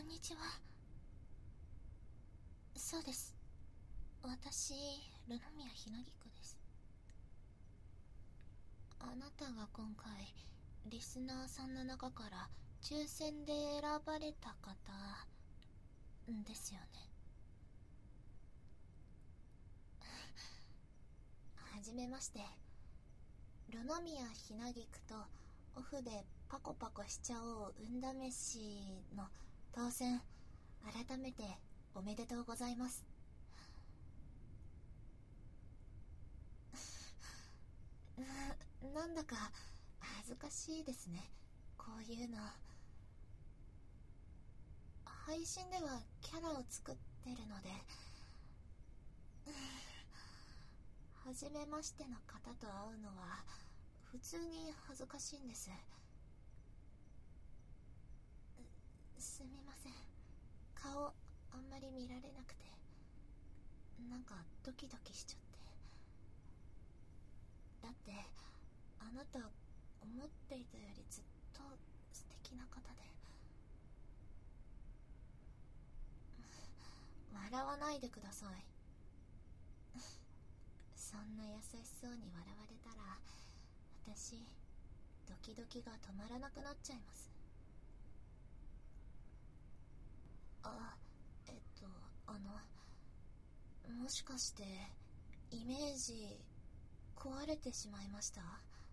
んにちは。そうです。私、ルノミアひなぎくです。あなたが今回、リスナーさんの中から抽選で選ばれた方、ですよね。はじめまして。ルノミアひなぎくとオフでパコパコしちゃおう運試しの当選、改めておめでとうございます。なんだか恥ずかしいですね、こういうの。配信ではキャラを作ってるので、初めましての方と会うのは普通に恥ずかしいんです。すみません、顔あんまり見られなくて、なんかドキドキしちゃって。だってあなた思っていたよりずっと素敵な方で。笑わないでください。そんな優しそうに笑われたら私ドキドキが止まらなくなっちゃいます。あ、もしかしてイメージ壊れてしまいました？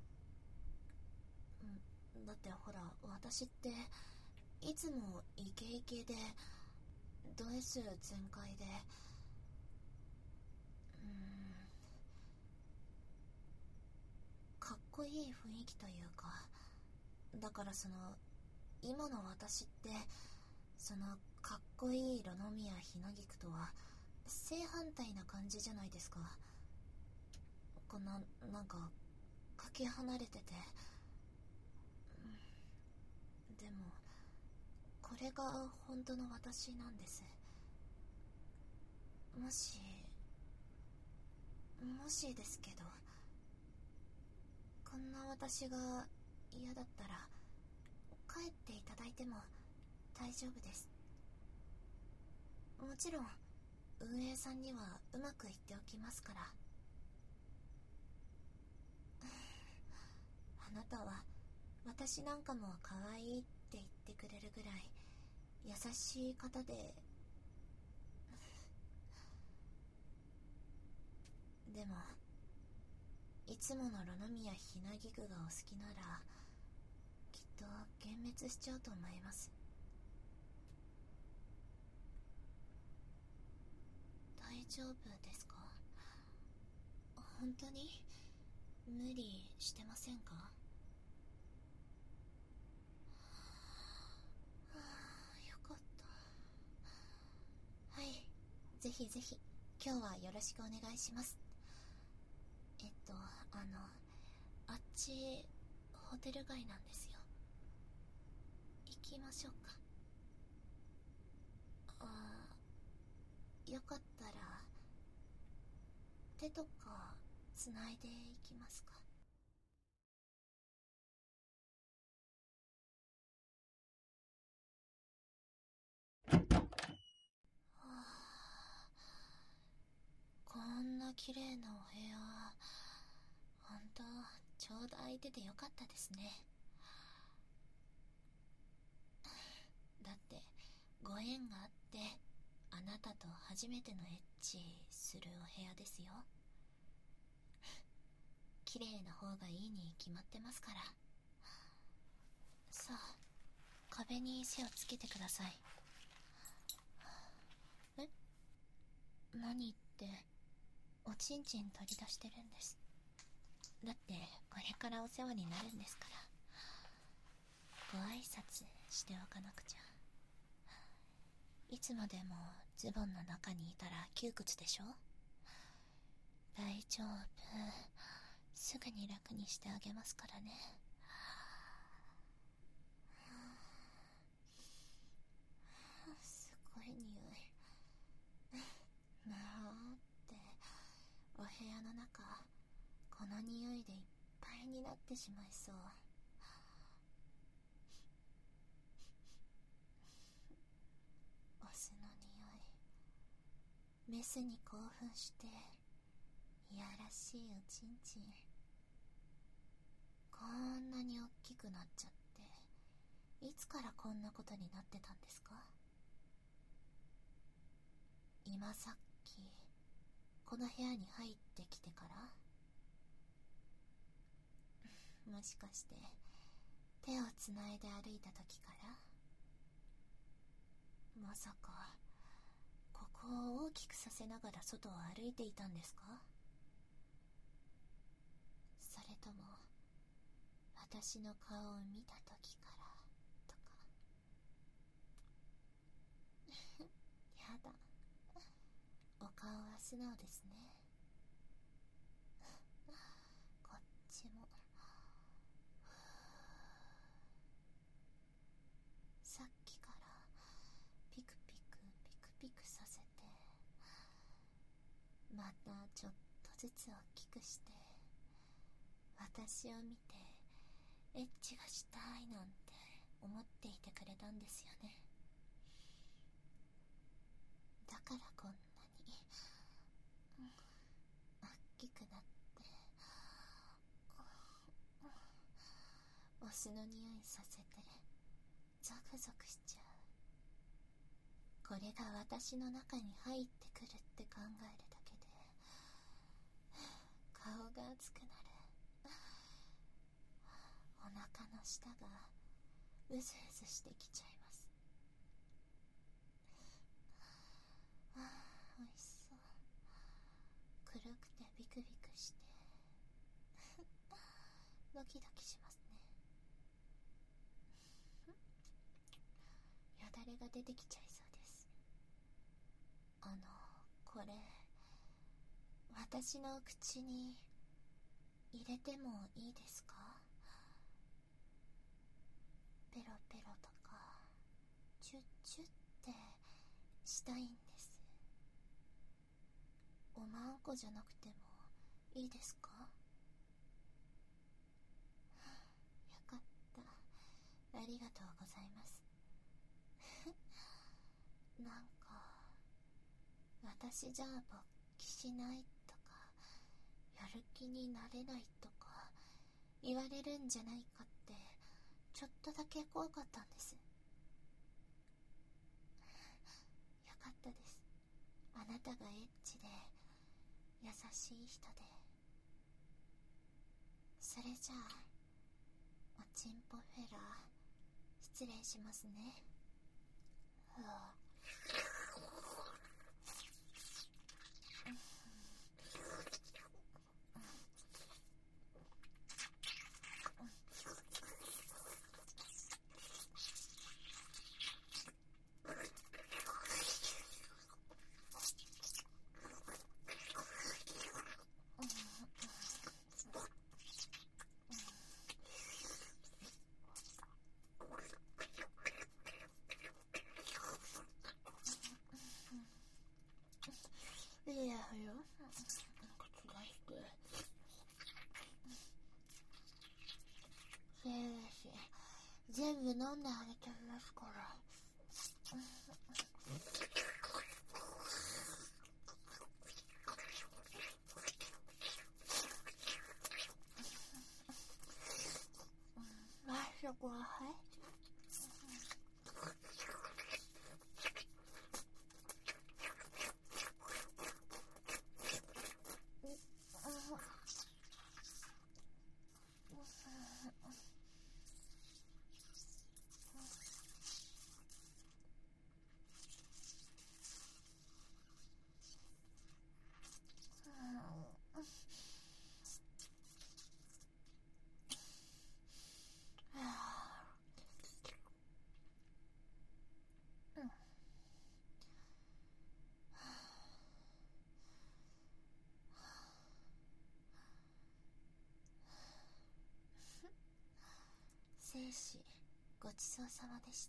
だってほら、私っていつもイケイケでド S 全開で、かっこいい雰囲気というか、だから今の私ってそのかっこいいロノミアひなぎくとは正反対な感じじゃないですか。なんかかけ離れてて、でもこれが本当の私なんです。もしですけど、こんな私が嫌だったら帰っていただいても大丈夫です。もちろん運営さんにはうまく言っておきますから。あなたは私なんかも可愛いって言ってくれるぐらい優しい方で、でもいつものロノミアひなぎくがお好きならきっと幻滅しちゃうと思います。大丈夫ですか？本当に無理してませんか？よかった。はい、ぜひぜひ今日はよろしくお願いします。あっちホテル街なんですよ。行きましょうか。よかったら手とかつないでいきますか？はあ、こんな綺麗なお部屋、ほんとちょうど空いててよかったですね。だってご縁があってあなたと初めてのエッチするお部屋ですよ。綺麗な方がいいに決まってますから。さあ、壁に背をつけてください。え、何っておちんちん取り出してるんです。だってこれからお世話になるんですから、ご挨拶しておかなくちゃ。いつまでもズボンの中にいたら窮屈でしょ？大丈夫、すぐに楽にしてあげますからね。すごい匂い。なあってお部屋の中この匂いでいっぱいになってしまいそう。 メスに興奮していやらしいおちんちん、こんなに大きくなっちゃって、いつからこんなことになってたんですか？今さっきこの部屋に入ってきてから？もしかして手をつないで歩いた時から？まさかここを大きくさせながら外を歩いていたんですか？それとも私の顔を見た時からとか。やだ、お顔は素直ですね。こっちも。さっきからピクピクピクピクさせて、またちょっとずつ大きくして、私を見てエッチがしたいなんて思っていてくれたんですよね。だからこんなに大きくなって、お酢の匂いさせてゾクゾクしちゃう。これが私の中に入ってくるって考えるだけで顔が熱くなる。お腹の下がうずうずしてきちゃいます。ああ、おいしそう。黒くてビクビクしてドキドキしますね。よだれが出てきちゃいそうです。これ私の口に入れてもいいですか？ペロペロとかチュッチュッってしたいんです。おまんこじゃなくてもいいですか？よかった、ありがとうございます。なんか私じゃ勃起しないとかやる気になれないとか言われるんじゃないかってちょっとだけ怖かったんです。よかったです。あなたがエッチで優しい人で。それじゃあおちんぽフェラー失礼しますね。いやよ、口がして全部飲んであげてますから。そこははい。生死ごちそうさまでした。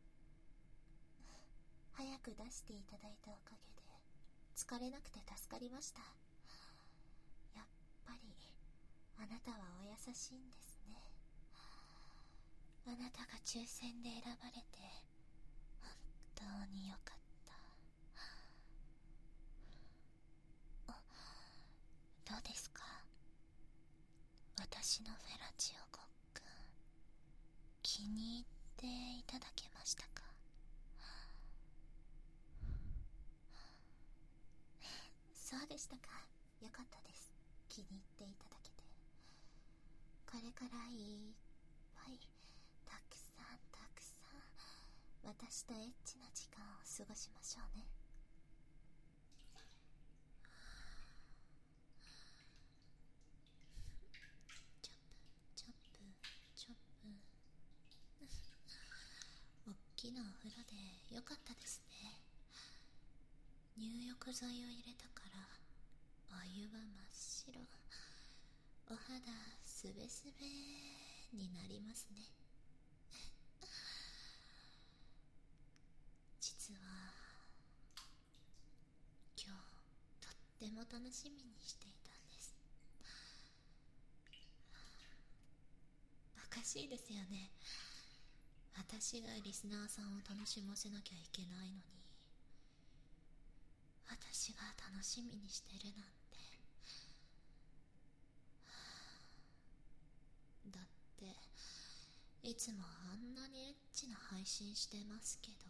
早く出していただいたおかげで疲れなくて助かりました。やっぱりあなたはお優しいんですね。あなたが抽選で選ばれて本当によかった。 私のフェラチオごっくん、気に入っていただけましたか？そうでしたか。よかったです。気に入っていただけて。これからいっぱい、たくさんたくさん私とエッチな時間を過ごしましょうね。チョップチョップチョップおっきなお風呂でよかったですね。入浴剤を入れたからお湯は真っ白、お肌すべすべになりますね。実は今日とっても楽しみにしていたんです。おかしいですよね。私がリスナーさんを楽しませなきゃいけないのに、私が楽しみにしてるなんて。だっていつもあんなにエッチな配信してますけど、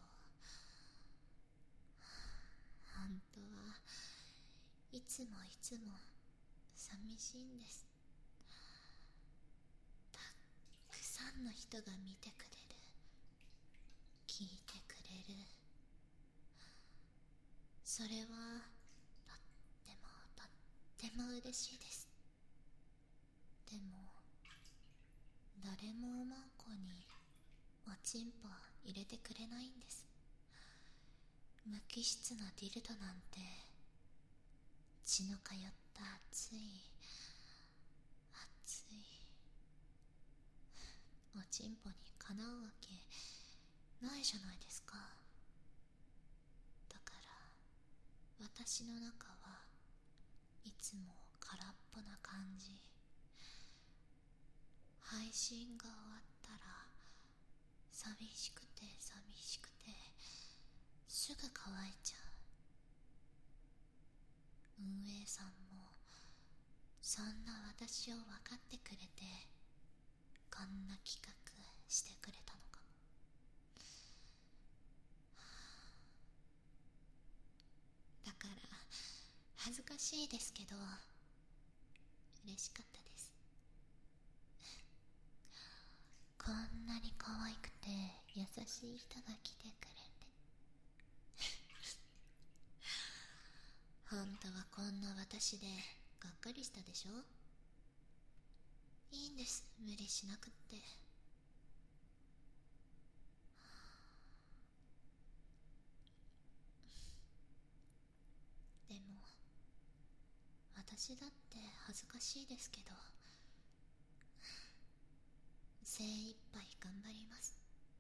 本当はいつもいつも寂しいんです。たくさんの人が見てくれる、聞いてくれる、それはとってもとっても嬉しいです。でも誰もおまんこにおちんぽ入れてくれないんです。無機質なディルドなんて血の通った熱い熱いおちんぽにかなうわけないじゃないですか。だから私の中はいつも空っぽな感じ。配信が終わったら寂しくて寂しくてすぐ乾いちゃう。運営さんもそんな私を分かってくれてこんな企画してくれたのかも。だから恥ずかしいですけど嬉しかったです。こんなに可愛くて優しい人が来てくれて本当はこんな私でがっかりしたでしょ。いいんです、無理しなくって。でも私だって恥ずかしいですけど精一杯頑張ります。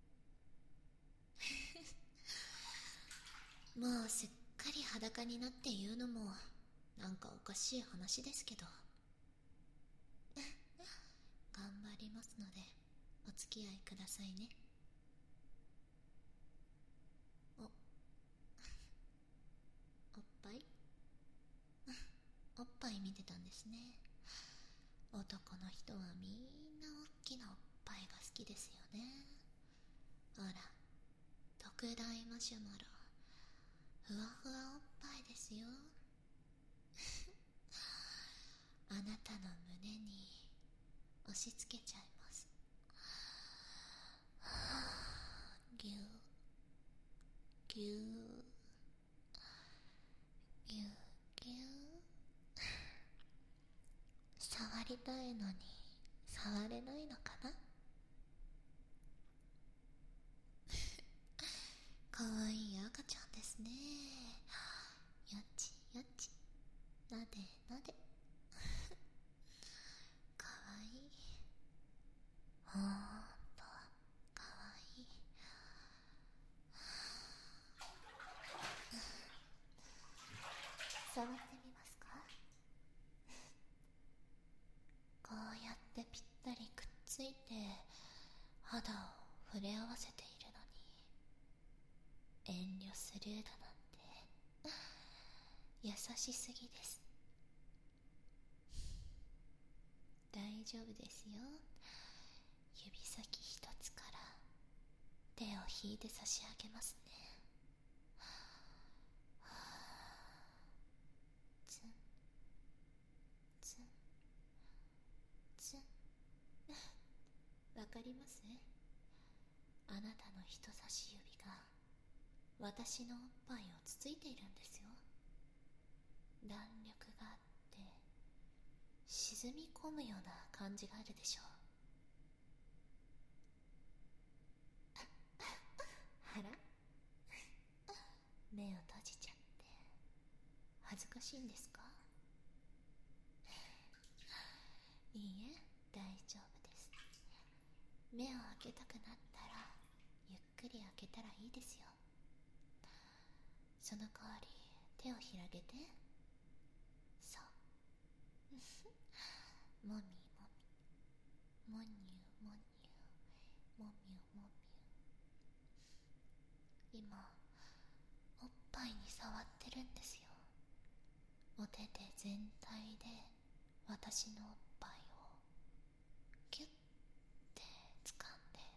もうすっかり裸になって言うのもなんかおかしい話ですけど頑張りますのでお付き合いくださいね。おっぱいおっぱい見てたんですね。男の人はみんな大きなおっぱいが好きですよね。ほら特大マシュマロ、ふわふわおっぱいですよ。あなたの胸に押し付けちゃいます。ぎゅうぎゅうぎゅうぎゅう。触りたいのに触れないのかな。かわいい赤ちゃんですね。よちよち、なでなでかわいい、ほんとかわいい。触ってみますか？こうやってぴったりくっついて肌を触れ合わせているのに遠慮スルーだなんて優しすぎです。大丈夫ですよ。指先一つから手を引いて差し上げますね。ツンツンツン。わかります？あなたの人差し指が私のおっぱいをつついているんですよ。弾力があって沈み込むような感じがあるでしょう。あら目を閉じちゃって恥ずかしいんですか？いいえ、大丈夫です。目を開けたくなったらゆっくり開けたらいいですよ。その代わり手を広げて。そうもみもみ、もにゅもにゅ、もみゅもみゅ。今おっぱいに触ってるんですよ。お手手全体で私のおっぱいをギュッて掴んで、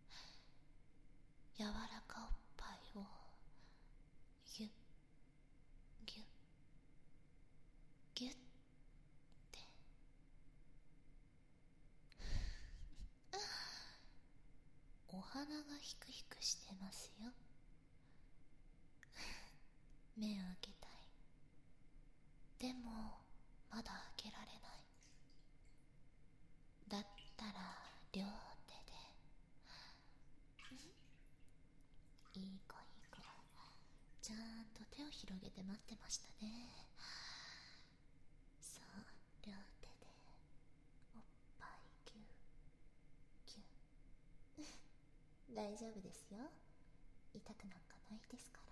柔らかおっぱいをギュッギュッギュッて。お鼻がヒクヒクしてますよ。目を開けたい。でもまだ開けられない。だったら両手で。いい子いい子、ちゃんと手を広げて待ってましたね。そう、両手でおっぱいギュッギュッ。大丈夫ですよ、痛くなんかないですから。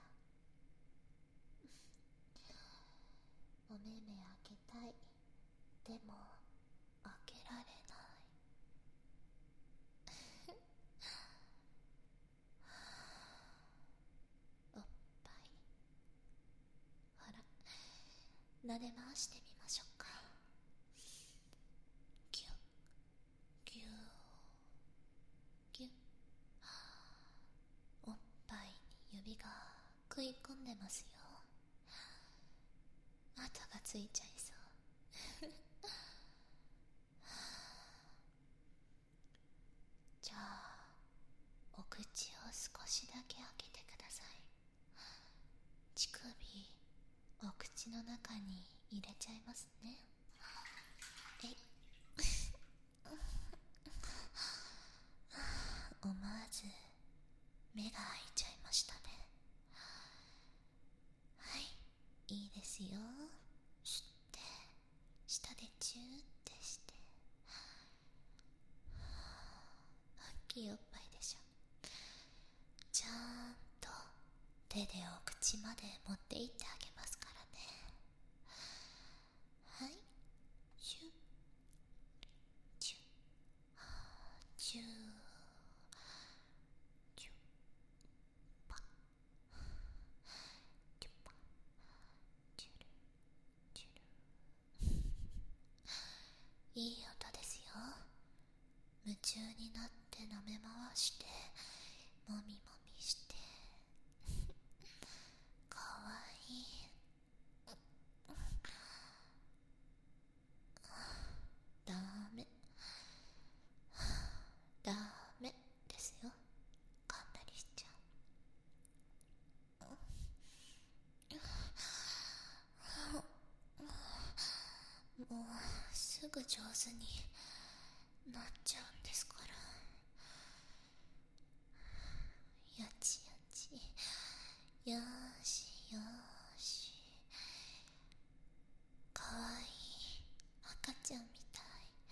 お目目開けたい。でも開けられない。おっぱい、ほら、撫で回してみましょうか。ギュッギュッギュッ。おっぱいに指が食い込んでますよ。跡がついちゃいそう。じゃあお口を少しだけ開けてください。乳首お口の中に入れちゃいますね。えい思わず目が開いちゃいましたね。はい、いいですよ。吸って舌でチューってして。大きいおっぱいでしょ。ちゃんと手でお口まで持っていってあげますからね。はい、シュッチュッチューチュッパッチュッパッチュルチュル。いい音ですよ。夢中になって舐め回してもみもみして。かわいい。ダメダメですよ、噛んだりしちゃう。もうすぐ上手になっちゃうんですから。よちよち、よーしよーし。かわいい赤ちゃんみたい。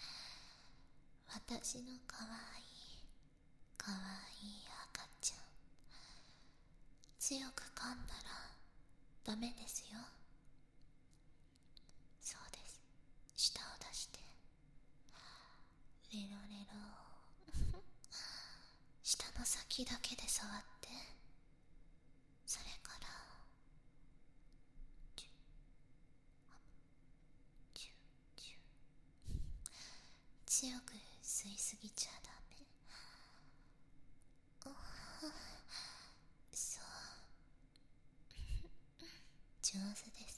私のかわいいかわいい赤ちゃん。強く噛んだらダメですよ。そうです、舌を出してレロレロ。舌の先だけで触って、それからチュッチュッチュッ。 強く吸いすぎちゃダメ。そう、上手です。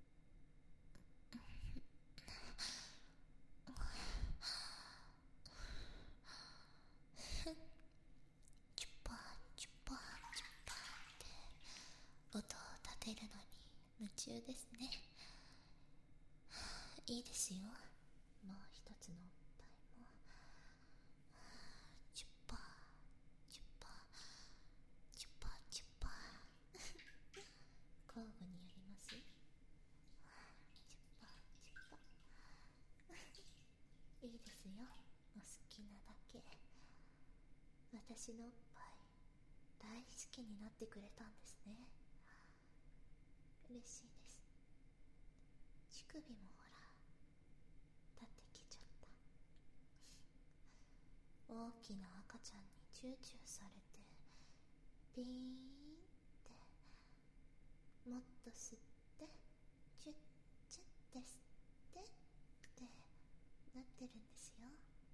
チュッパーチュッパーチュッパーって音を立てるのに夢中ですね。いいですよ、もう一つのおっぱいもチュッパーチュッパーチュッパーチュッパー交互にやります。チュッパーチュッパーいいですよ、お好きなだけ。私のおっぱい大好きになってくれたんですね。嬉しいです。乳首もほら立ってきちゃった。大きな赤ちゃんにチューチューされてピーンってもっと吸ってチュッチュッて吸ってってなってるんですよ。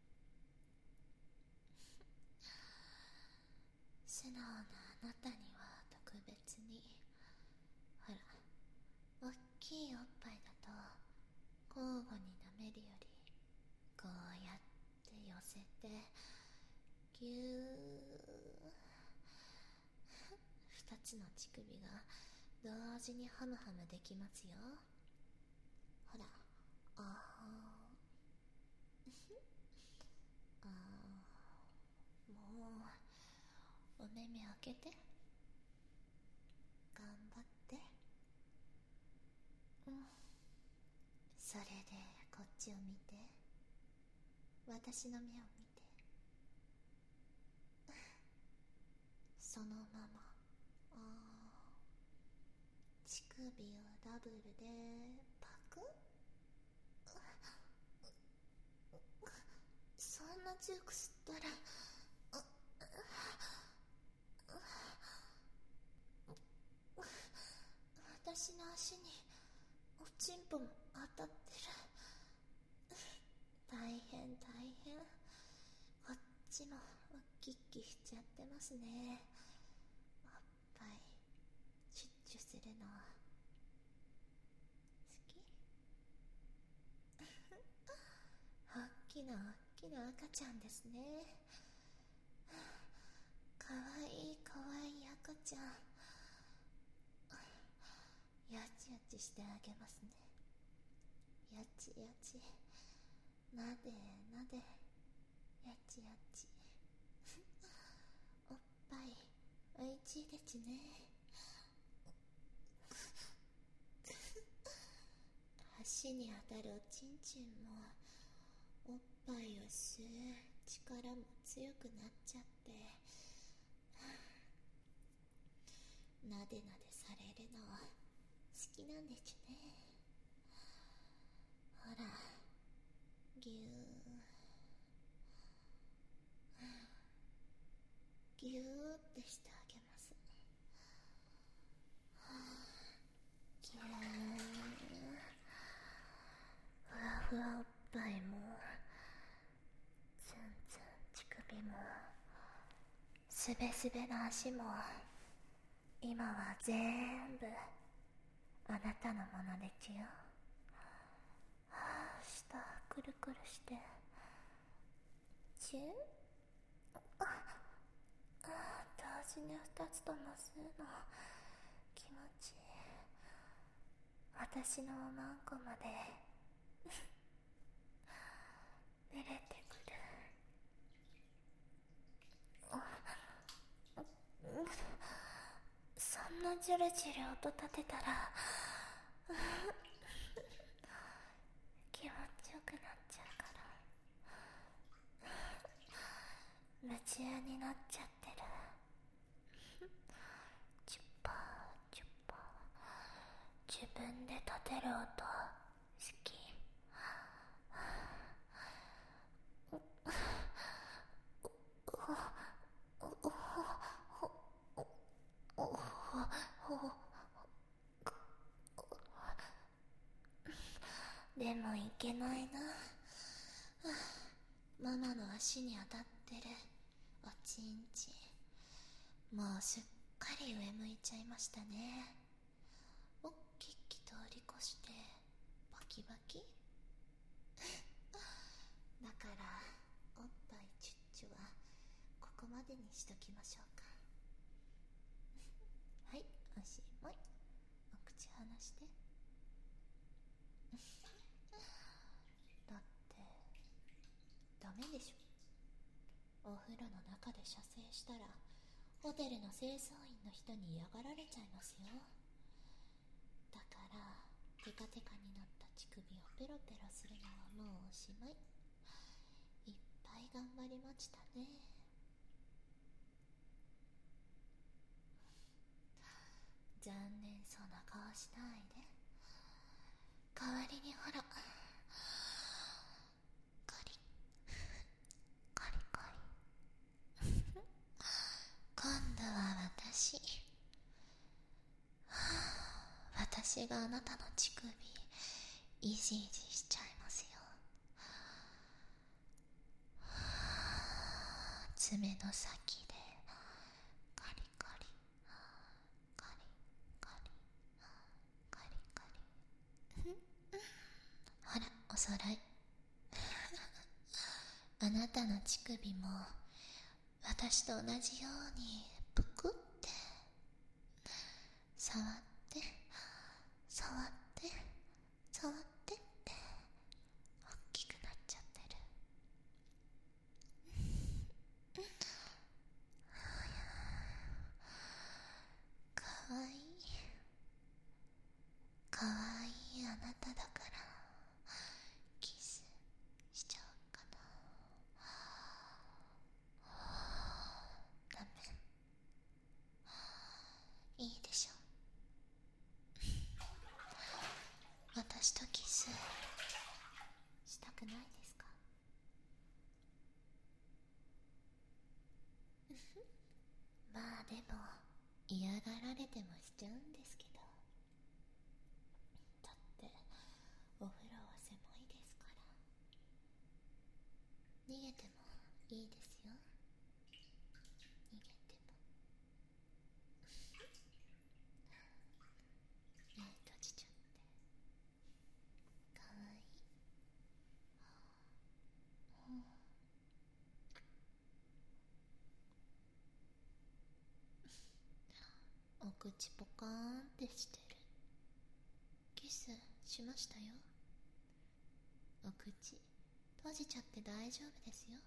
素直なあなたには特別に。ほら、おっきいおっぱいだと交互に舐めるよりこうやって寄せてぎゅー二つの乳首が同時にハムハムできますよ。ほら、あーあー、もうお目目開けて頑張って。それでこっちを見て、私の目を見て、そのまま乳首をダブルでパクッ。そんな強く吸ったら私の足におちんぽも当たってる。大変大変。こっちもキッキしちゃってますね。おっぱいチュッチュするの好き。おっきなおっきな赤ちゃんですね。かわいいかわいい赤ちゃん。やちやちしてあげますね。やちやち、なでなで、やちやちおっぱいおいちいでちね。足に当たるおちんちんもおっぱいを吸う力も強くなっちゃってなでなでされるの好きなんでちゅね。ほら、ぎゅーぎゅーってしてあげます。ぎゅー、ふわふわおっぱいもツンツン乳首もすべすべの足も今は全部あなたのものでちゅよ。下くるくるしてチュー、同時に二つとも吸うの気持ちいい。私のおまんこまで濡れてくる。そんなジュルジュル音立てたら気持ちよくなっちゃうから夢中になっちゃってる。チュッパーチュッパー、自分で立てる音好き。でもいけないな。 ママの足に当たってるおちんちん、もうすっかり上向いちゃいましたね。おっきっき通り越してバキバキだからおっぱいチュッチュはここまでにしときましょうか。はい、おしまい。お口離してだってダメでしょ。お風呂の中で射精したらホテルの清掃員の人に嫌がられちゃいますよ。だからテカテカになった乳首をペロペロするのはもうおしまい。いっぱい頑張りましたね。残念そうな顔しないで。代わりにほら、コリコリコリ今度は私があなたの乳首イジイジしちゃいますよ。爪の先でカリカリカリカリカリカリほらおそろいあなたの乳首も私と同じようにぷくって触って触って触ってって大きくなっちゃってる。かわいいかわいいあなただからキスしちゃおうかな。ダメ、いいでしょ。私とキスしたくないですか？まあでも嫌がられてもしちゃうんですけど、だってお風呂は狭いですから。逃げてもいいですよ。逃げても目閉じちゃってかわいい。お口ポカーンってしてる。キスしましたよ。お口閉じちゃって大丈夫ですよ。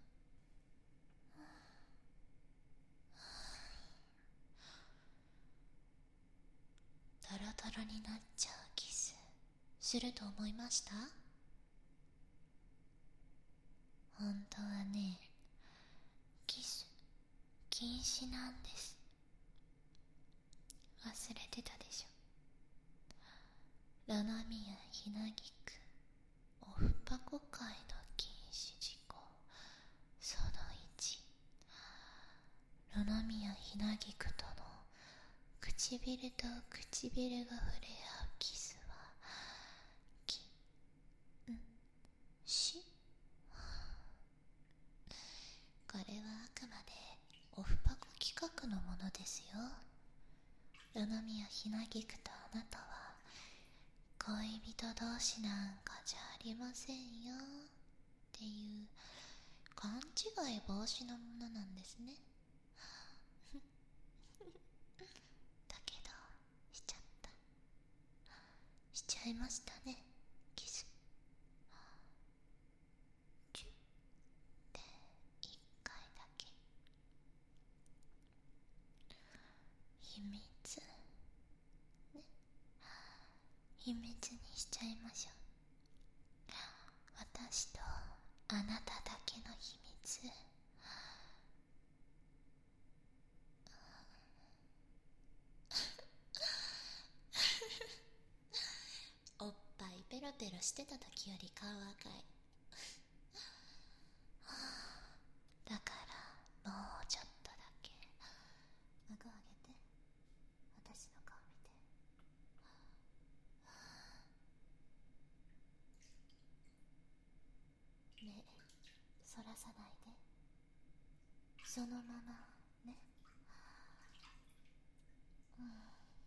トロトロになっちゃうキスすると思いました？本当はね、キス禁止なんです。忘れてたでしょ。ラナミヤヒナギクオフパコ界の禁止事項その1、ラナミヤヒナギクとの唇と唇が触れ合うキスはしこれはあくまでオフパコ企画のものですよ。ラナミヤヒナギクとあなたは恋人同士なんかじゃありませんよっていう勘違い防止のものなんですね。だけどしちゃった、しちゃいましたね、キス。チュッって1回だけ。秘密ね、秘密にしちゃいましょう。私とあなただけの秘密。おっぱいペロペロしてた時より顔赤いだからもうちょっとだけ顎上げて、私の顔見て。目そそらさないで、そのままね。うん。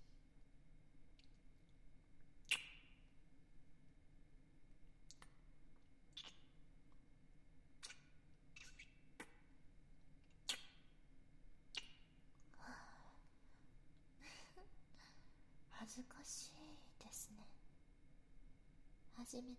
恥ずかしいですね。初めてなのに、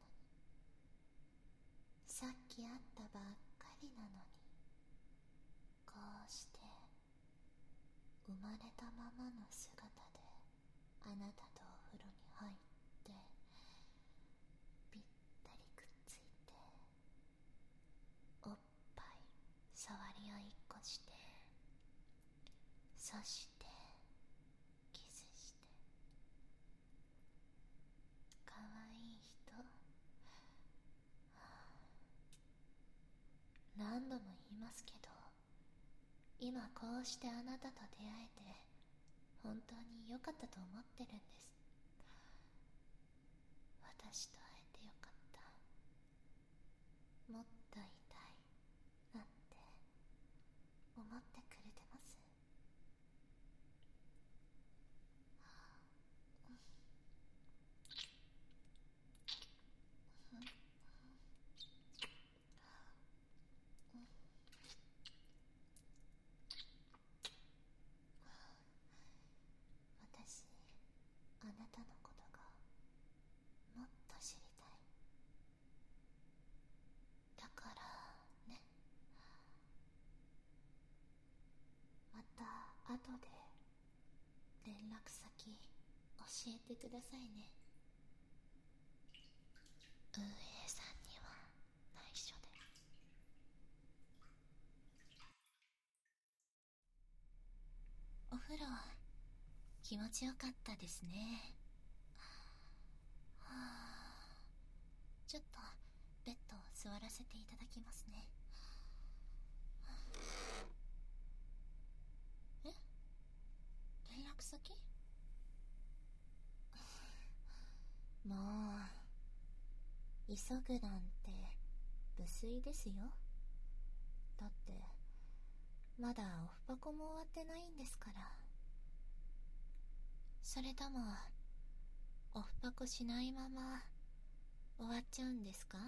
さっき会ったばっかりなのに、こうして生まれたままの姿であなたとお風呂に入ってぴったりくっついて、おっぱい触りを一個して、そしてキスして、かわいい人。何度も言いますけど、今こうしてあなたと出会えて本当に良かったと思ってるんです。私と会えてよかった、もっといたいなんて思ってくれてます？私、あなたのことがもっと知りたい。だからね、また後で連絡先教えてくださいね。運営さんには内緒で。お風呂気持ちよかったですね。はあ、ちょっとベッドを座らせていただきますね。え、連絡先？もう急ぐなんて無粋ですよ。だってまだオフパコも終わってないんですから。それともオフパコしないまま終わっちゃうんですか？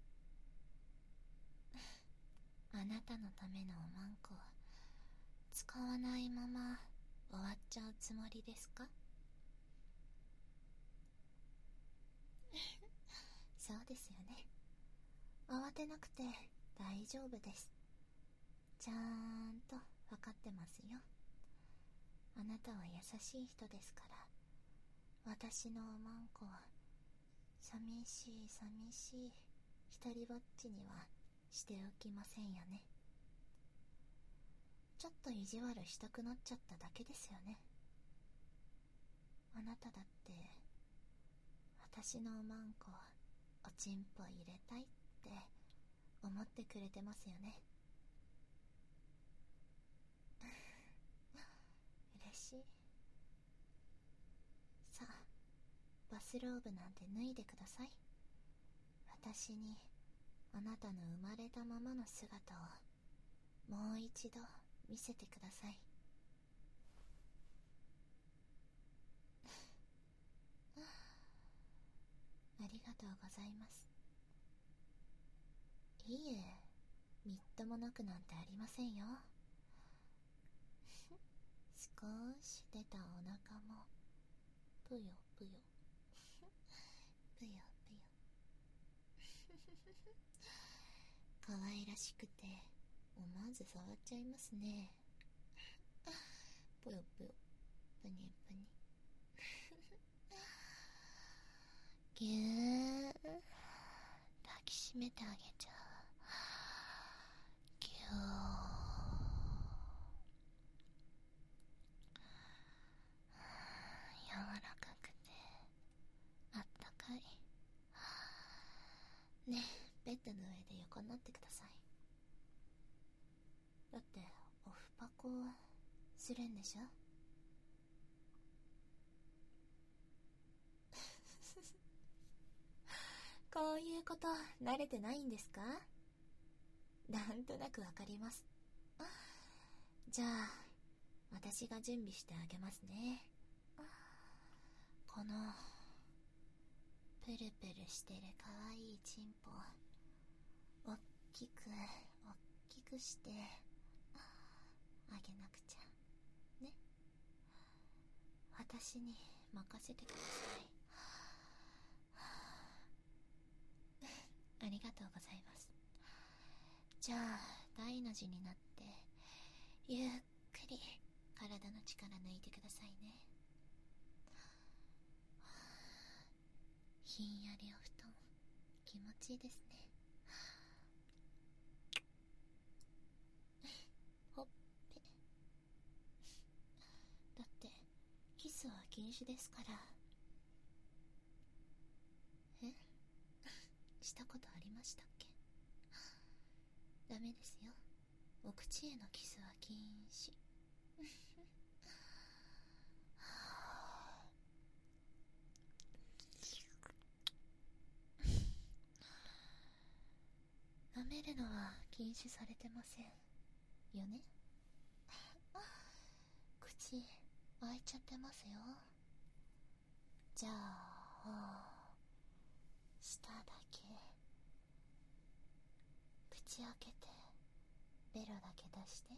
あなたのためのおまんこ使わないまま終わっちゃうつもりですか？そうですよね。慌てなくて大丈夫です。ちゃんと分かってますよ。あなたは優しい人ですから、私のおまんこは寂しい寂しい一りぼっちにはしておきませんよね。ちょっと意地悪したくなっちゃっただけですよね。あなただって私のおまんこおちんぽ入れたいって思ってくれてますよね。嬉しい。さあ、バスローブなんて脱いでください。私にあなたの生まれたままの姿をもう一度見せてください。ありがとうございます。いいえ、みっともなくなんてありませんよ。少し出たお腹もぷよぷよぷよぷよ可愛らしくて思わず触っちゃいますね。ぷよぷよ、ぷにぷにぎゅー、抱きしめてあげちゃう。ぎゅー、柔らかくてあったかい。ねえ、ベッドの上で横になってください。だってオフパコするんでしょ？こういうこと慣れてないんですか？ なんとなくわかります。じゃあ私が準備してあげますね。このプルプルしてるかわいいチンポおっきくしてあげなくちゃね。私に任せてください。ありがとうございます。じゃあ大の字になってゆっくり体の力抜いてくださいね。ひんやりお布団気持ちいいですね。ほっぺ。だってキスは禁止ですから。えしたことありましたっけ？ダメですよ。お口へのキスは禁止。舐めるのは禁止されてませんよね。口開いちゃってますよ。じゃあ舌だけ口開けてベロだけ出して。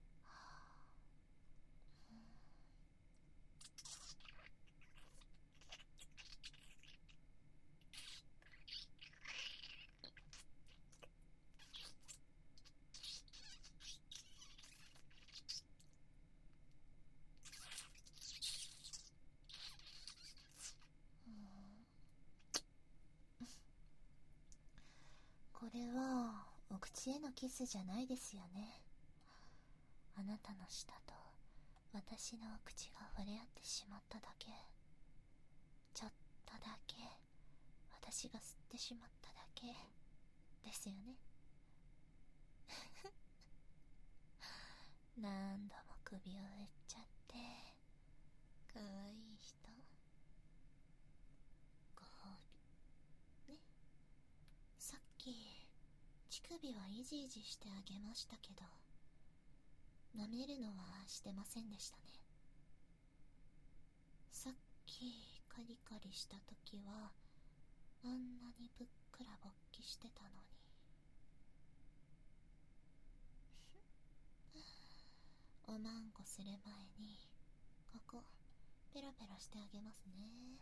これはお口へのキスじゃないですよね。あなたの舌と私のお口が触れ合ってしまっただけ。ちょっとだけ私が吸ってしまっただけですよね。何度も首を打っちゃってかわいい人。ご褒美ね。さっき乳首はイジイジしてあげましたけど舐めるのはしてませんでしたね。さっきカリカリした時はあんなにぶっくら勃起してたのに。おまんこする前にここペロペロしてあげますね。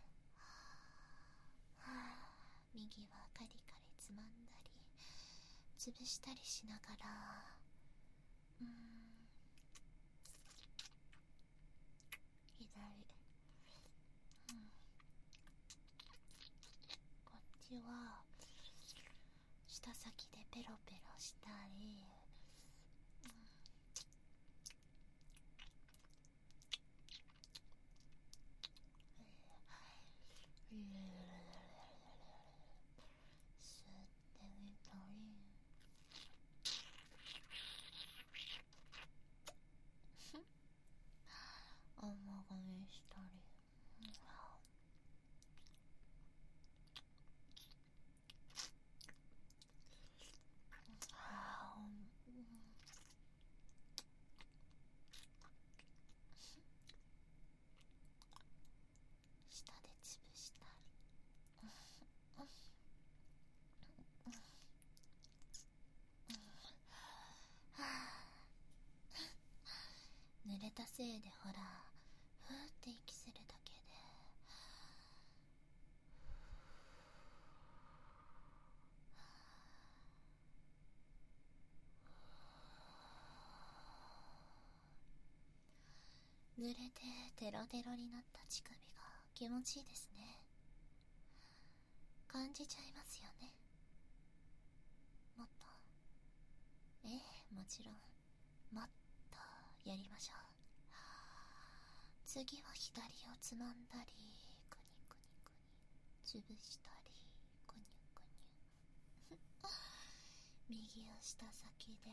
右はカリカリつまんだり潰したりしながら、左、こっちは舌先でペロペロしたり、吸ってみたり、甘噛みしたり、舌で潰したり、濡れたせいでほらふーって息するだけで濡れてテロテロになった乳首が気持ちいいですね。感じちゃいますよね。もっと、もちろんもっとやりましょう。次は左をつまんだりくにくにくに潰したりくにくに右を舌先で、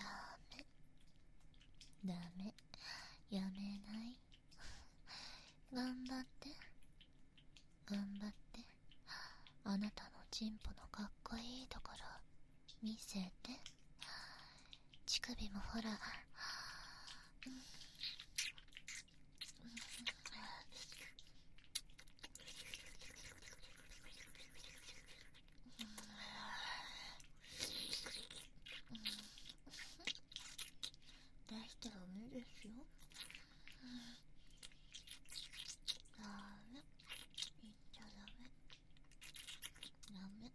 ダメ。ダメ。やめない。頑張って。頑張って。あなたのチンポのかっこいいところ見せて。乳首もほら。出したらダメですよ。ダメ。言っちゃダメ。ダメ。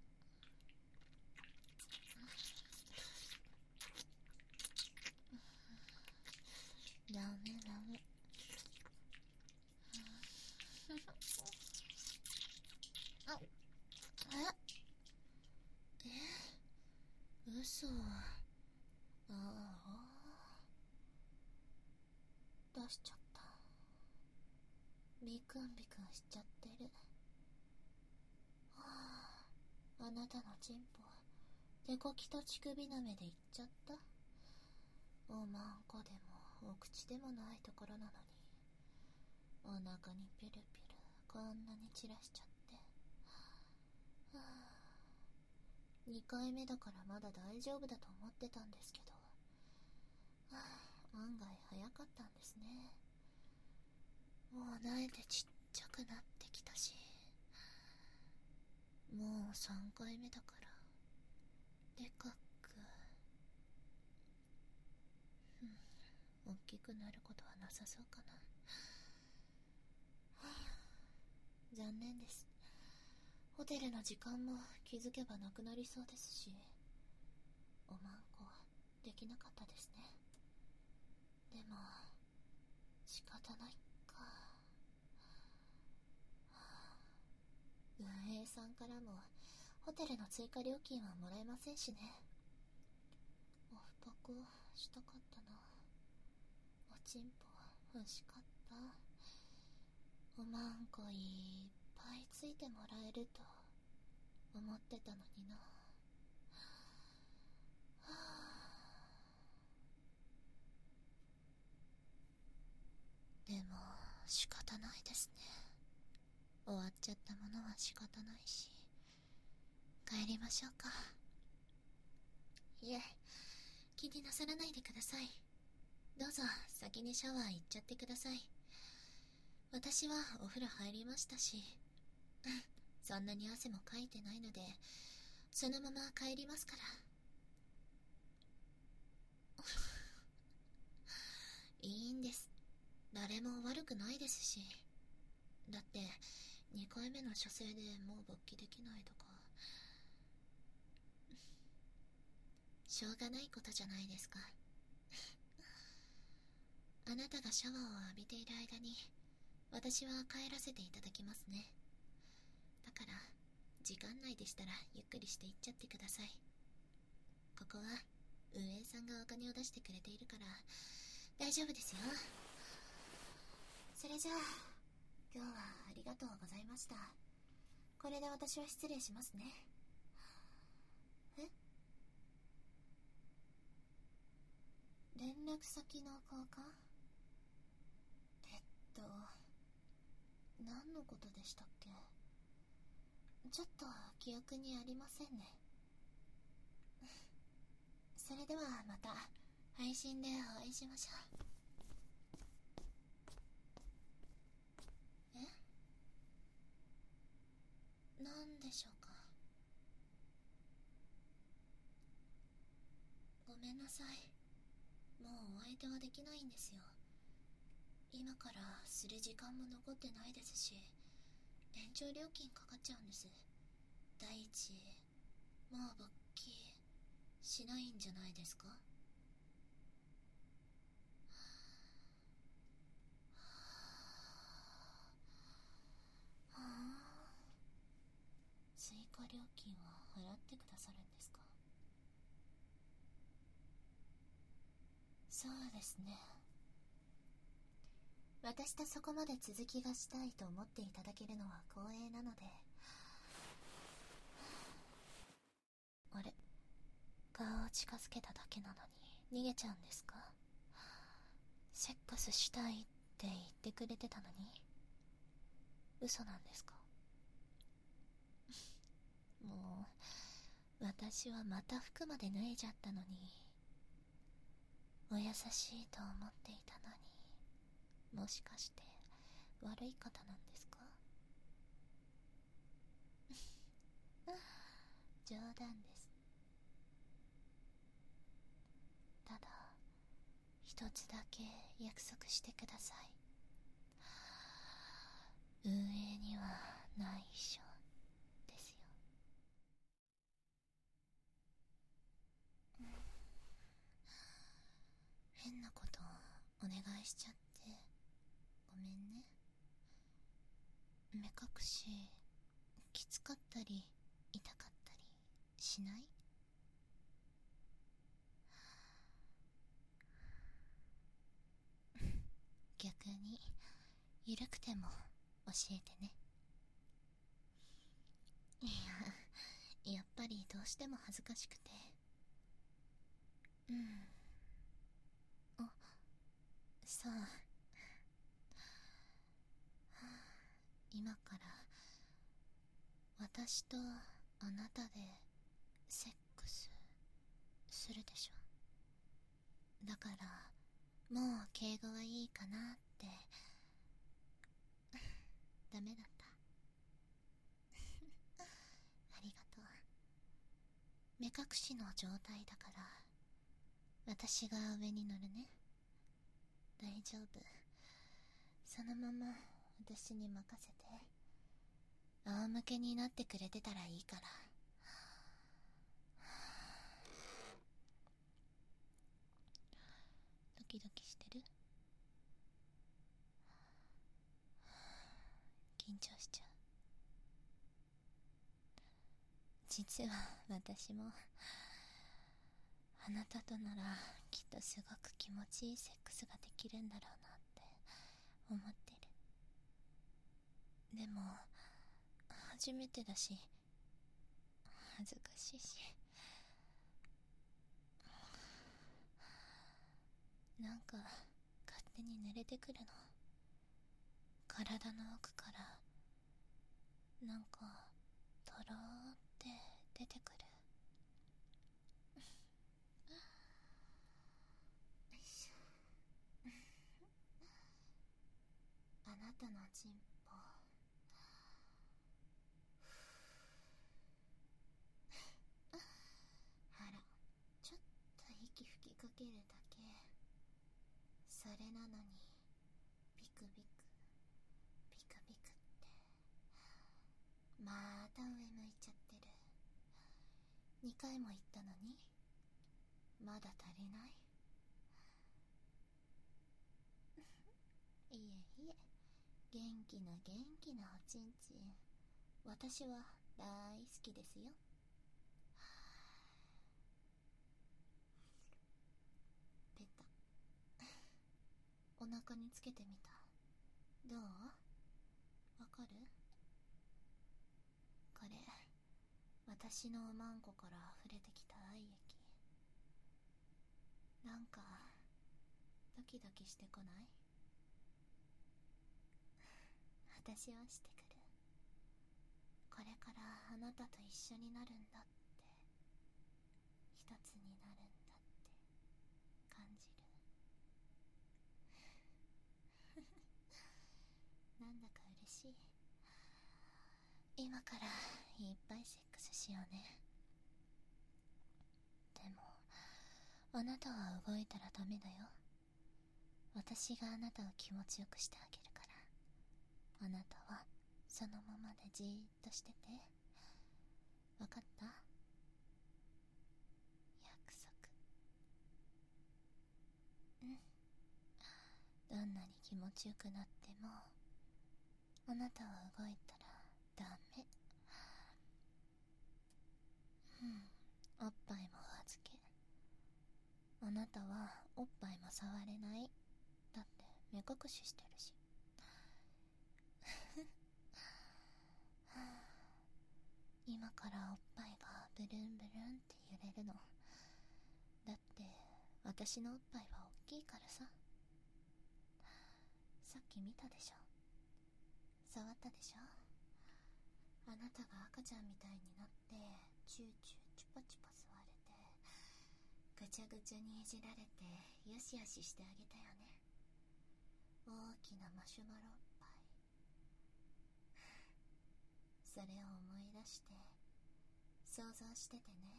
ダメダメ。嘘。ああ、出しちゃった。ビクンビクンしちゃってる。はあ、あなたのチンポ手こきと乳首なめでいっちゃった。おまんこでもお口でもないところなのに、お腹にピュルピュルこんなに散らしちゃって。はあ、2回目だからまだ大丈夫だと思ってたんですけど、はあ、案外早かったんですね。もう慣れてちっちゃくなってきたし、もう3回目だからでかく、大きくなることはなさそうかな。はあ、残念です。ホテルの時間も気づけばなくなりそうですし、 おまんこできなかったですね。でも仕方ないか。運営さんからもホテルの追加料金はもらえませんしね。オフパコしたかったな。おちんぽ欲しかった。おまんこいっぱいついてもらえると思ってたのにな。でも仕方ないですね。終わっちゃったものは仕方ないし、帰りましょうか。いえ、気になさらないでください。どうぞ先にシャワー行っちゃってください。私はお風呂入りましたし、そんなに汗もかいてないので、そのまま帰りますから。いいんです。誰も悪くないですし。だって2回目の射精でもう勃起できないとか、しょうがないことじゃないですか。あなたがシャワーを浴びている間に私は帰らせていただきますね。だから時間内でしたらゆっくりしていっちゃってください。ここは運営さんがお金を出してくれているから大丈夫ですよ。それじゃあ今日はありがとうございました。これで私は失礼しますね。え？連絡先の交換？何のことでしたっけ？ちょっと記憶にありませんね。それではまた配信でお会いしましょう。何でしょうか？ごめんなさい。もうお相手はできないんですよ。今からする時間も残ってないですし、延長料金かかっちゃうんです。第一、もう勃起しないんじゃないですか？はあ、追加料金は払ってくださるんですか？そうですね。私とそこまで続きがしたいと思っていただけるのは光栄なので。あれ、顔を近づけただけなのに逃げちゃうんですか？セックスしたいって言ってくれてたのに嘘なんですか？もう私はまた服まで脱いじゃったのに、お優しいと思っていたのに、もしかして悪い方なんですか？冗談です。ただ一つだけ約束してください。運営には内緒ですよ。変なことお願いしちゃってごめんね。目隠しきつかったり痛かったりしない？逆に緩くても教えてね。いや、やっぱりどうしても恥ずかしくて。あ、さあ、今から私とあなたでセックスするでしょ。だからもう敬語はいいかなって。ダメだった？ありがとう。目隠しの状態だから私が上に乗るね。大丈夫、そのまま私に任せて。仰向けになってくれてたらいいから。 キドキしてる？緊張しちゃう。実は私もあなたとならきっとすごく気持ちいいセックスができるんだろうなって思ってる。でも初めてだし恥ずかしいし、なんか勝手に濡れてくるの。体の奥からなんかとろーって出てくる。よいしょ。あなたのチンポあら、ちょっと息吹きかけるだけ。それなのにビクビクビクビクって、また上向いちゃってる。2回も言ったのにまだ足りない？いえいえ、元気な元気なおちんちん、私は大好きですよ。ペタ。お腹につけてみた。どう？わかる？これ私のおまんこから溢れてきた愛液。なんかドキドキしてこない？私はしてくる。これからあなたと一緒になるんだって、一つになるんだって感じる。なんだか嬉しい。今からいっぱいセックスしようね。でもあなたは動いたらダメだよ。私があなたを気持ちよくしてあげるから、あなたはそのままでじーっとしてて。わかった？約束。うん。どんなに気持ちよくなってもあなたは動いたらダメ。おっぱいもお預け。あなたはおっぱいも触れない。だって目隠ししてるし。今からおっぱいがブルンブルンって揺れるの。だって私のおっぱいは大きいからさ。さっき見たでしょ。触ったでしょ。あなたが赤ちゃんみたいになってチューチューチュパチュパ吸われてぐちゃぐちゃにいじられてよしよししてあげたよね。大きなマシュマロおっぱい。それを思い出して想像しててね。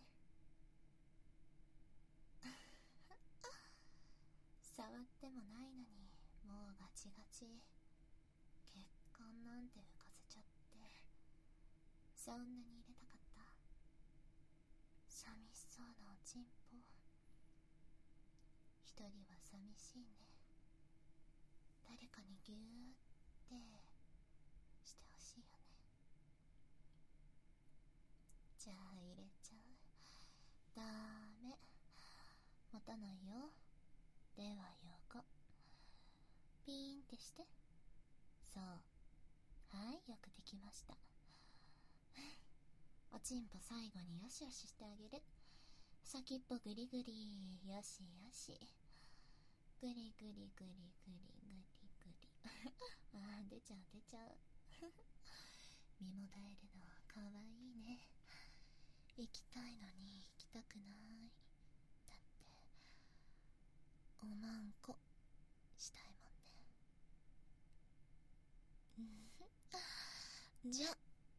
触ってもないのにもうガチガチ。血管なんて浮かせちゃってサウナに入れたかった。寂しそうなおちんぽ。一人は寂しいね。誰かにギューってしてほしいよね。じゃあ入れちゃう。ダメ、持たないよ。では横ピーンってして。そう、はい、よくできました。おちんぽ最後によしよししてあげる。先っぽグリグリ、よしよし。グリグリグリグリグリグリ。あー、出ちゃう出ちゃう。身もだえるのかわいいね。行きたいのに行きたくない。だっておまんこしたいもんね。じゃ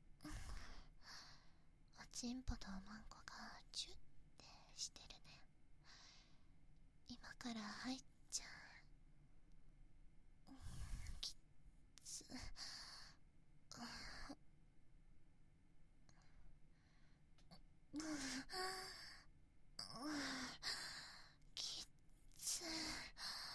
おちんぽとおまんこがチュッてしてるね。今から入っちゃう。きつ。きつ。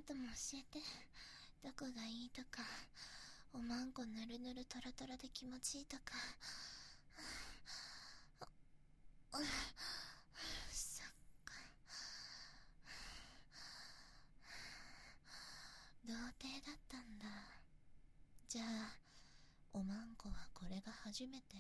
たも教えて。どこがいいとか、おまんこぬるぬるトロトロで気持ちいいとか。そっか。童貞だったんだ。じゃあおまんこはこれが初めて？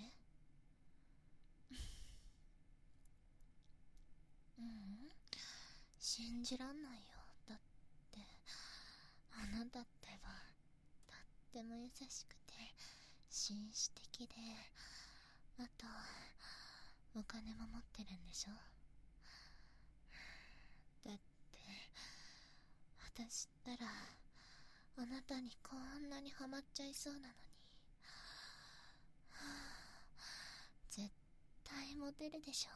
信じらんないよ。だってあなたってばとっても優しくて紳士的で、あとお金も持ってるんでしょ。だって私ったらあなたにこんなにハマっちゃいそうなのに。絶対モテるでしょ。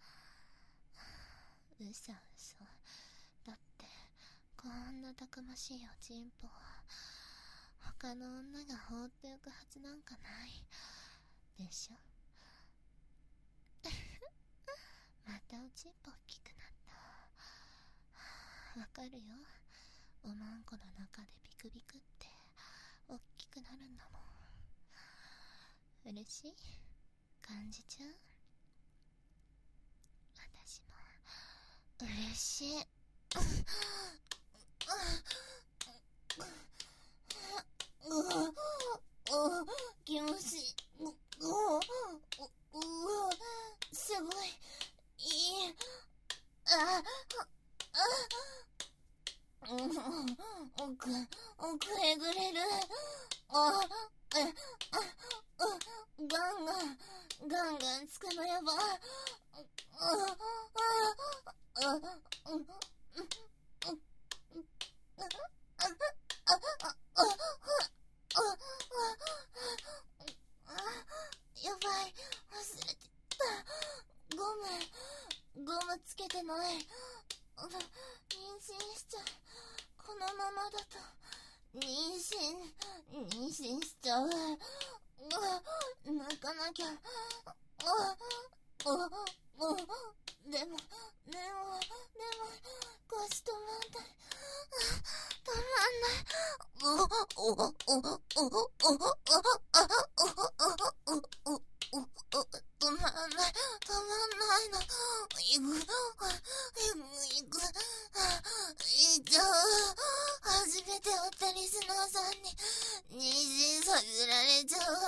嘘。だってこんなたくましいおちんぽは他の女が放っておくはずなんかないでしょ。またおちんぽ大きくなった。わかるよ。おまんこの中でビクビクって大きくなるんだもん。嬉しい？感じちゃう？私も嬉しい。気持ちいい。すごいいい。奥へぐれる。ガンガンつくのやば。やばい、忘れてた。ゴムつけてない。妊娠しちゃう。このままだと妊娠しちゃう。泣かなきゃ。でも腰止まんない。止まんない。止まんないの。初めて会ったリスナーさんに妊娠させられちゃう。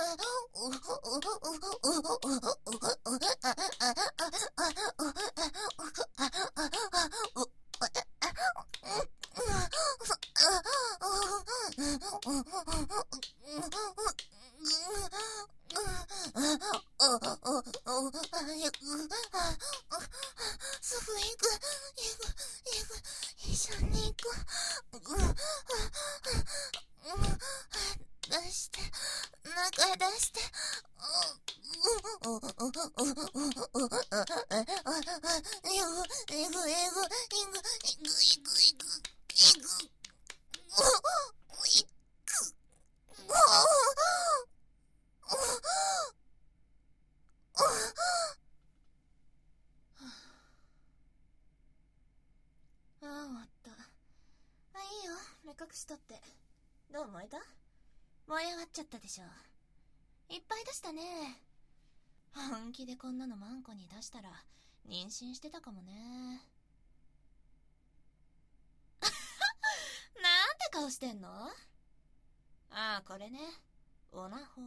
すぐ行く。一緒に行く。出して、中へ出して。終わった。いいよ、目隠しとって。どう思えた？燃え上がっちゃったでしょ。いっぱい出したね。本気でこんなのマンコに出したら妊娠してたかもね。なんて顔してんの？これね、オナホ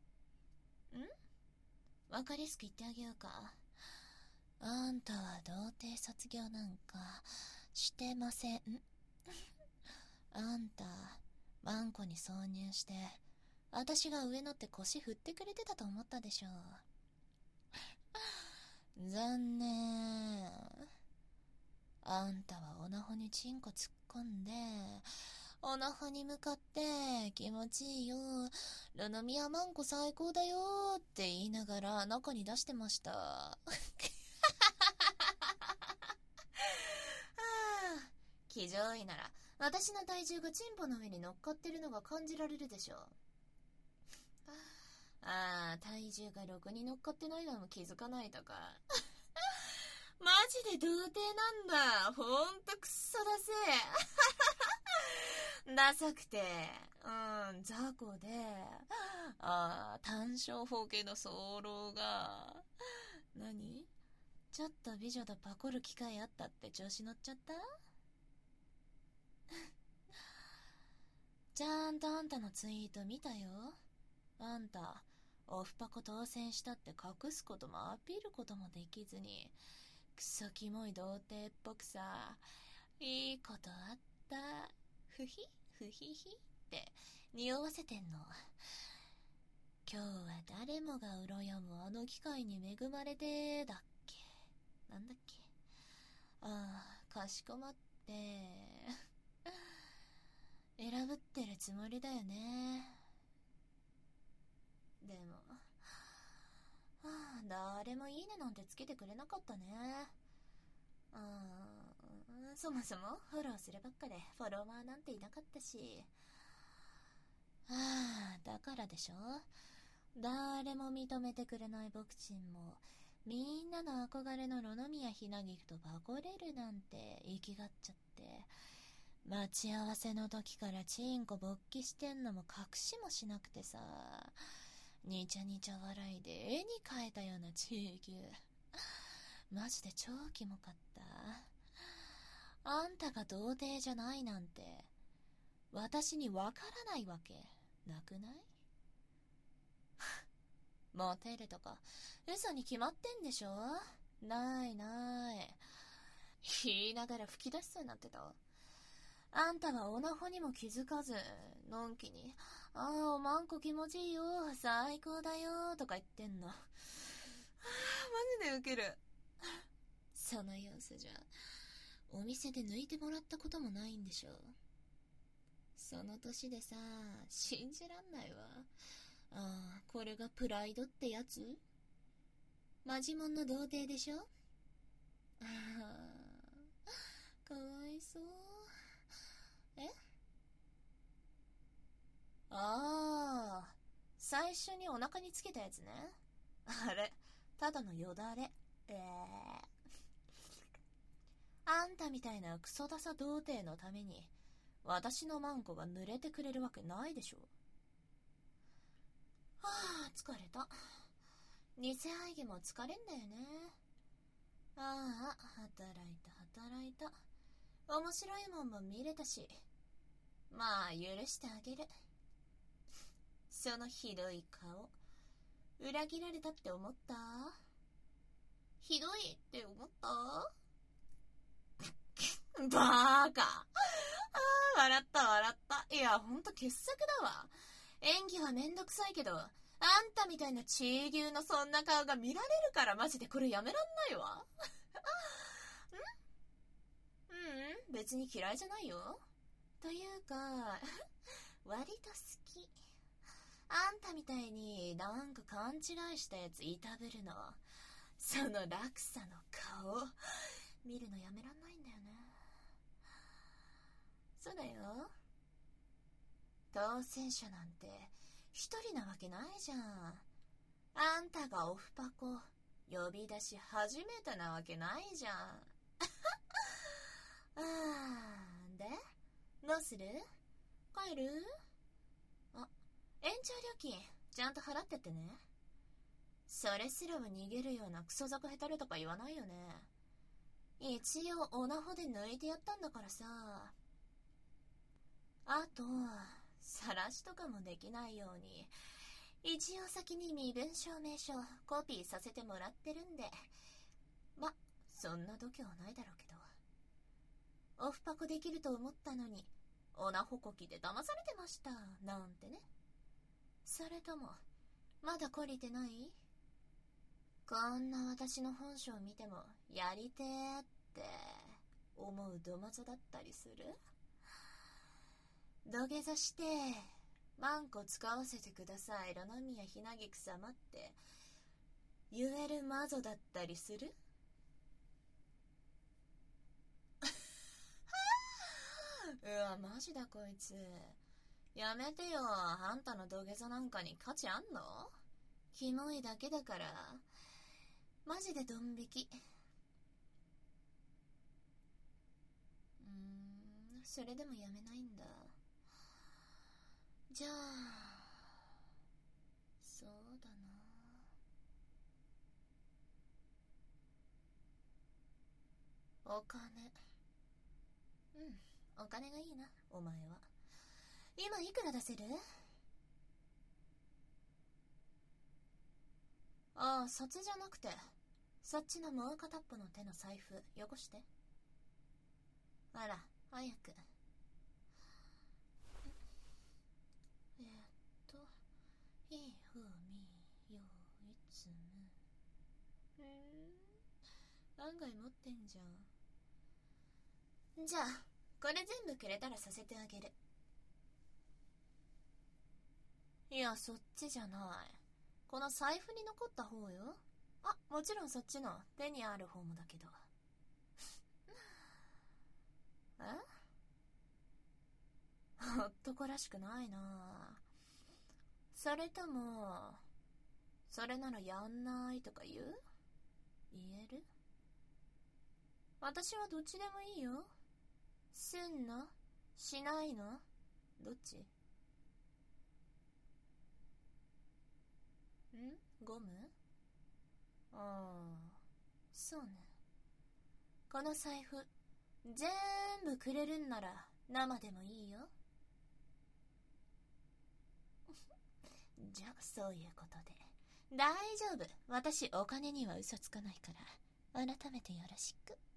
わかりやすく言ってあげようか。あんたは童貞卒業なんかしてません。あんたマンコに挿入して私が上乗って腰振ってくれてたと思ったでしょ。残念。あんたはオナホにチンコ突っ込んでオナホに向かって気持ちいいよ、ルノミアマンコ最高だよって言いながら中に出してました。騎乗位なら私の体重がチンポの上に乗っかってるのが感じられるでしょ。体重がろくに乗っかってないのも気づかないとか。マジで童貞なんだ。ほんとクソだぜ。 ダサくて、雑魚で、単小方形の早漏が、何？ちょっと美女とパコる機会あったって調子乗っちゃった？ちゃんとあんたのツイート見たよ。あんた、オフパコ当選したって隠すこともアピールこともできずに、クソキモい童貞っぽくさ、いいことあった。ふひふひひって匂わせてんの。今日は誰もが羨むあの機会に恵まれてだっけ。なんだっけ。かしこまって。選ぶってるつもりだよね。でも、誰もいいねなんてつけてくれなかったね。そもそもフォローするばっかでフォロワーなんていなかったし。だからでしょ。誰も認めてくれないボクチンもみんなの憧れのロノミヤひなぎとバコれるなんて生きがっちゃって、待ち合わせの時からチンコ勃起してんのも隠しもしなくてさ、にちゃにちゃ笑いで絵に描いたようなチー牛。マジで超キモかった。あんたが童貞じゃないなんて私にわからないわけなくない？モテるとか嘘に決まってんでしょ。ないない。言いながら吹き出しそうになってた。あんたはオナホにも気づかずのんきにおまんこ気持ちいいよ最高だよとか言ってんの。マジでウケる。その様子じゃお店で抜いてもらったこともないんでしょ。その年でさ信じらんないわ。これがプライドってやつ？マジモンの童貞でしょ。かわいそう。最初にお腹につけたやつね。あれただのよだれ。あんたみたいなクソダサ童貞のために私のマンコが濡れてくれるわけないでしょ。疲れた。偽愛義も疲れんだよね。働いた。面白いもんも見れたし、まあ許してあげる。そのひどい顔、裏切られたって思った？ひどいって思った？バーカ。笑った。いやほんと傑作だわ。演技はめんどくさいけど、あんたみたいなチー牛のそんな顔が見られるからマジでこれやめらんないわ。別に嫌いじゃないよ。というか割と好き。あんたみたいになんか勘違いしたやついたぶるの、その落差の顔見るのやめらんないんだよね。そうだよ。当選者なんて一人なわけないじゃん。あんたがオフパコ呼び出し初めてなわけないじゃん。でどうする？帰る？延長料金ちゃんと払ってってね。それすらも逃げるようなクソザコヘタレとか言わないよね。一応オナホで抜いてやったんだからさ。あと晒しとかもできないように一応先に身分証明書コピーさせてもらってるんで、そんな度胸ないだろうけど、オフパコできると思ったのにオナホコキで騙されてましたなんてね。それともまだ懲りてない？こんな私の本性見てもやりてーって思うどまぞだったりする？土下座してマンコ使わせてくださいロノミヤひなぎく様って言えるマゾだったりする？マジだこいつ。やめてよ。あんたの土下座なんかに価値あんの？キモいだけだから。マジでドン引き。それでもやめないんだ。 じゃあ、そうだな。お金。お金がいいな、お前は。今いくら出せる？ああ、そっちじゃなくて、そっちのもう片っぽの手の財布、よこして。あら、早く。ひふみよいつむ。案外持ってんじゃん。じゃあ、これ全部くれたらさせてあげる。いや、そっちじゃない。この財布に残った方よ。あ、もちろんそっちの手にある方もだけど。え？男らしくないな。それとも、それならやんないとか言える？私はどっちでもいいよ。すんの？しないの？どっち？ゴム？ああ、そうね。この財布、全部くれるんなら生でもいいよ。じゃあ、そういうことで。大丈夫。私、お金には嘘つかないから、改めてよろしく。